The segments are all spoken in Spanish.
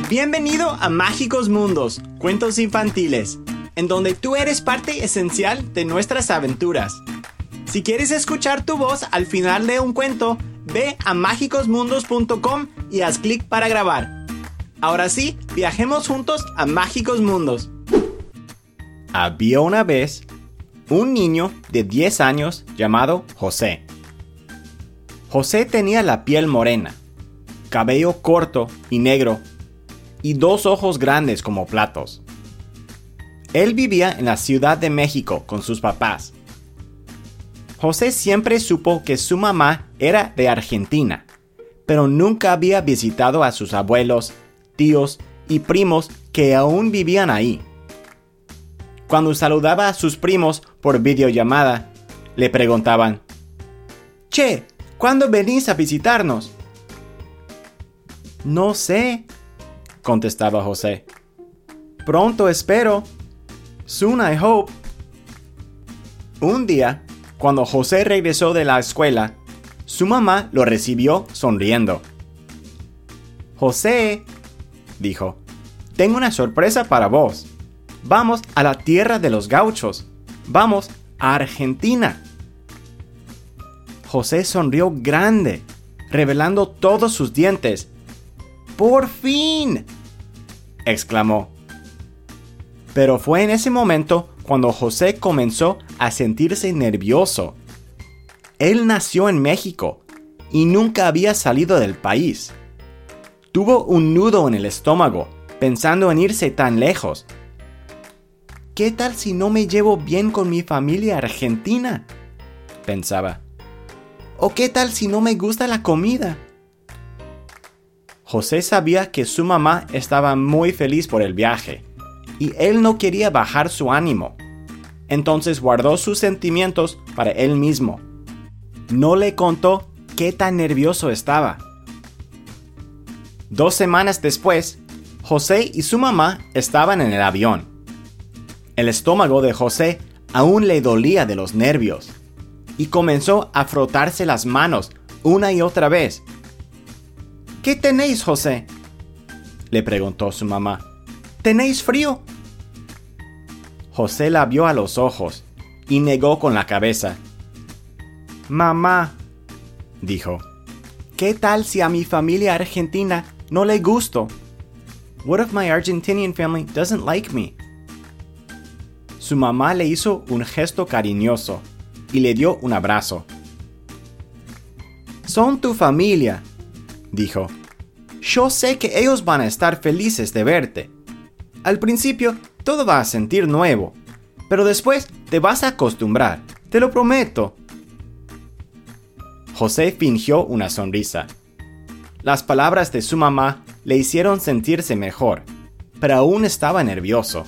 Bienvenido a Mágicos Mundos, cuentos infantiles, en donde tú eres parte esencial de nuestras aventuras. Si quieres escuchar tu voz al final de un cuento, ve a mágicosmundos.com y haz clic para grabar. Ahora sí, viajemos juntos a Mágicos Mundos. Había una vez un niño de 10 años llamado José. José tenía la piel morena, cabello corto y negro, y 2 ojos grandes como platos. Él vivía en la Ciudad de México con sus papás. José siempre supo que su mamá era de Argentina, pero nunca había visitado a sus abuelos, tíos y primos que aún vivían ahí. Cuando saludaba a sus primos por videollamada, le preguntaban: «Che, ¿cuándo venís a visitarnos?» «No sé», contestaba José. «Pronto espero. Soon I hope». Un día, cuando José regresó de la escuela, su mamá lo recibió sonriendo. «José», dijo, «tengo una sorpresa para vos. Vamos a la tierra de los gauchos. Vamos a Argentina». José sonrió grande, revelando todos sus dientes. «¡Por fin!», exclamó. Pero fue en ese momento cuando José comenzó a sentirse nervioso. Él nació en México y nunca había salido del país. Tuvo un nudo en el estómago, pensando en irse tan lejos. «¿Qué tal si no me llevo bien con mi familia argentina?», pensaba. «¿O qué tal si no me gusta la comida?». José sabía que su mamá estaba muy feliz por el viaje, y él no quería bajar su ánimo. Entonces guardó sus sentimientos para él mismo. No le contó qué tan nervioso estaba. 2 semanas después, José y su mamá estaban en el avión. El estómago de José aún le dolía de los nervios, y comenzó a frotarse las manos una y otra vez. «¿Qué tenéis, José?», le preguntó su mamá. «¿Tenéis frío?». José la vio a los ojos y negó con la cabeza. «Mamá», dijo, «¿qué tal si a mi familia argentina no le gusto? What if my Argentinian family doesn't like me?». Su mamá le hizo un gesto cariñoso y le dio un abrazo. «Son tu familia», dijo. «Yo sé que ellos van a estar felices de verte. Al principio todo va a sentir nuevo, pero después te vas a acostumbrar, te lo prometo». José fingió una sonrisa. Las palabras de su mamá le hicieron sentirse mejor, pero aún estaba nervioso.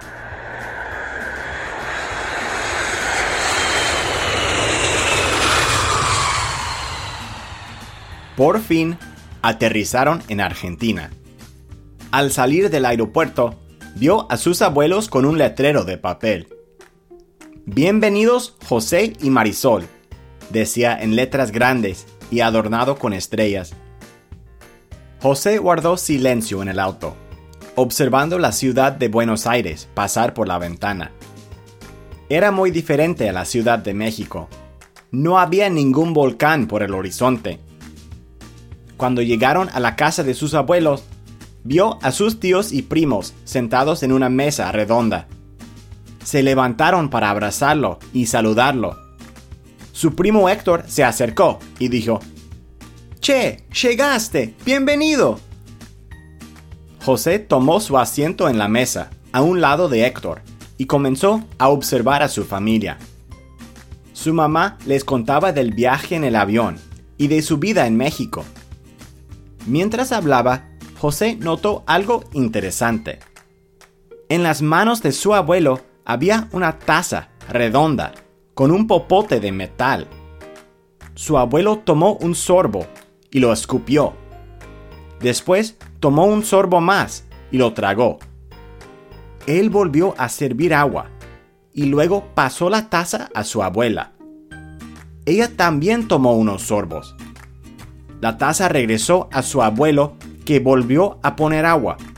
Por fin, aterrizaron en Argentina. Al salir del aeropuerto, vio a sus abuelos con un letrero de papel. «Bienvenidos José y Marisol», decía en letras grandes y adornado con estrellas. José guardó silencio en el auto, observando la ciudad de Buenos Aires pasar por la ventana. Era muy diferente a la Ciudad de México. No había ningún volcán por el horizonte. Cuando llegaron a la casa de sus abuelos, vio a sus tíos y primos sentados en una mesa redonda. Se levantaron para abrazarlo y saludarlo. Su primo Héctor se acercó y dijo: «Che, llegaste, bienvenido». José tomó su asiento en la mesa, a un lado de Héctor, y comenzó a observar a su familia. Su mamá les contaba del viaje en el avión y de su vida en México. Mientras hablaba, José notó algo interesante. En las manos de su abuelo había una taza redonda con un popote de metal. Su abuelo tomó un sorbo y lo escupió. Después tomó un sorbo más y lo tragó. Él volvió a servir agua y luego pasó la taza a su abuela. Ella también tomó unos sorbos. La taza regresó a su abuelo, que volvió a poner agua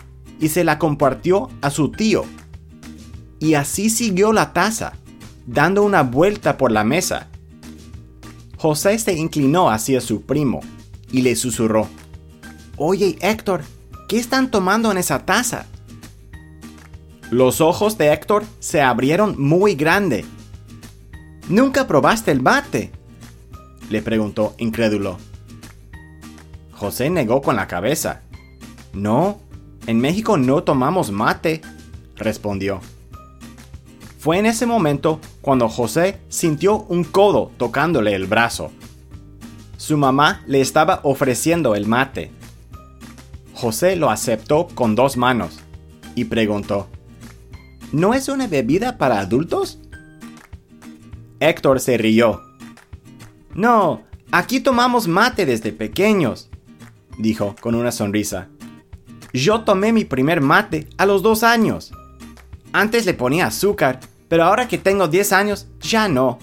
y se la compartió a su tío. Y así siguió la taza, dando una vuelta por la mesa. José se inclinó hacia su primo y le susurró: «Oye, Héctor, ¿qué están tomando en esa taza?». Los ojos de Héctor se abrieron muy grande. «¿Nunca probaste el mate?», le preguntó incrédulo. José negó con la cabeza. «No, en México no tomamos mate», respondió. Fue en ese momento cuando José sintió un codo tocándole el brazo. Su mamá le estaba ofreciendo el mate. José lo aceptó con 2 manos y preguntó: «¿No es una bebida para adultos?». Héctor se rió. «No, aquí tomamos mate desde pequeños», dijo con una sonrisa. «Yo tomé mi primer mate a los 2 años. Antes le ponía azúcar, pero ahora que tengo 10 años, ya no».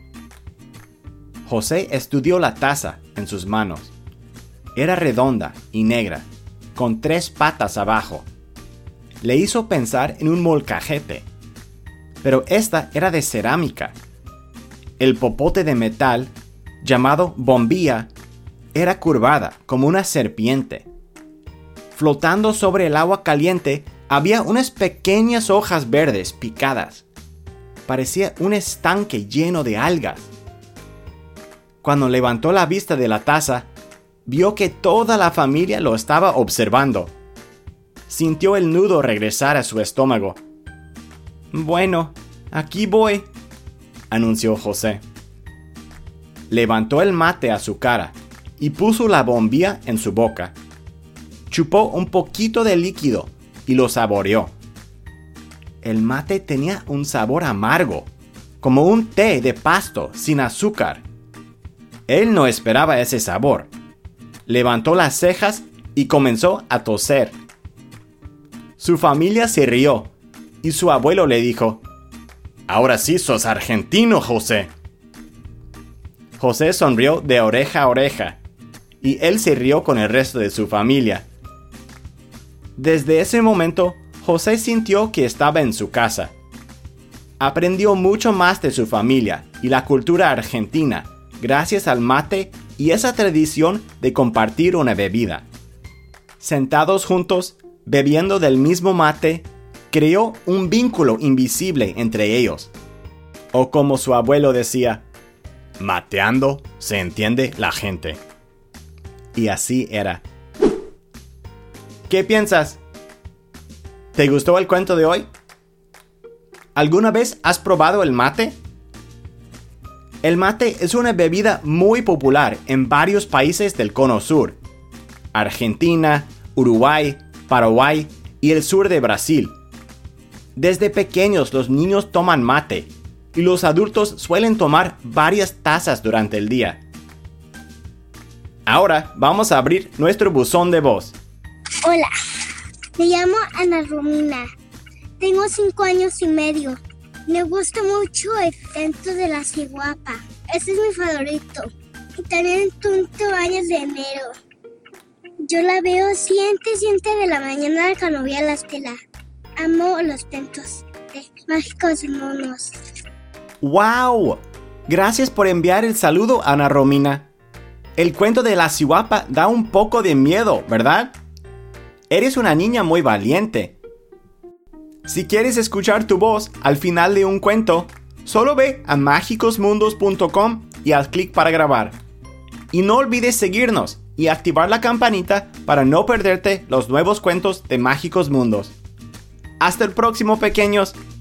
José estudió la taza en sus manos. Era redonda y negra, con 3 patas abajo. Le hizo pensar en un molcajete, pero esta era de cerámica. El popote de metal, llamado bombilla, era curvada como una serpiente. Flotando sobre el agua caliente había unas pequeñas hojas verdes picadas. Parecía un estanque lleno de algas. Cuando levantó la vista de la taza, vio que toda la familia lo estaba observando. Sintió el nudo regresar a su estómago. «Bueno, aquí voy», anunció José. Levantó el mate a su cara y puso la bombilla en su boca. Chupó un poquito de líquido y lo saboreó. El mate tenía un sabor amargo, como un té de pasto sin azúcar. Él no esperaba ese sabor. Levantó las cejas y comenzó a toser. Su familia se rió y su abuelo le dijo: «Ahora sí sos argentino, José». José sonrió de oreja a oreja y él se rió con el resto de su familia. Desde ese momento, José sintió que estaba en su casa. Aprendió mucho más de su familia y la cultura argentina gracias al mate y esa tradición de compartir una bebida. Sentados juntos, bebiendo del mismo mate, creó un vínculo invisible entre ellos. O como su abuelo decía: «Mateando se entiende la gente». Y así era. ¿Qué piensas? ¿Te gustó el cuento de hoy? ¿Alguna vez has probado el mate? El mate es una bebida muy popular en varios países del Cono Sur: Argentina, Uruguay, Paraguay y el sur de Brasil. Desde pequeños los niños toman mate y los adultos suelen tomar varias tazas durante el día. Ahora vamos a abrir nuestro buzón de voz. Hola, me llamo Ana Romina. Tengo 5 años y medio. Me gusta mucho el cuento de la ciguapa. Ese es mi favorito. Y también Tunto Años de Enero. Yo la veo siempre de la mañana cuando voy a la escuela. Amo los cuentos de Mágicos de Monos. ¡Wow! Gracias por enviar el saludo, Ana Romina. El cuento de la ciguapa da un poco de miedo, ¿verdad? Eres una niña muy valiente. Si quieres escuchar tu voz al final de un cuento, solo ve a mágicosmundos.com y haz clic para grabar. Y no olvides seguirnos y activar la campanita para no perderte los nuevos cuentos de Mágicos Mundos. Hasta el próximo, pequeños.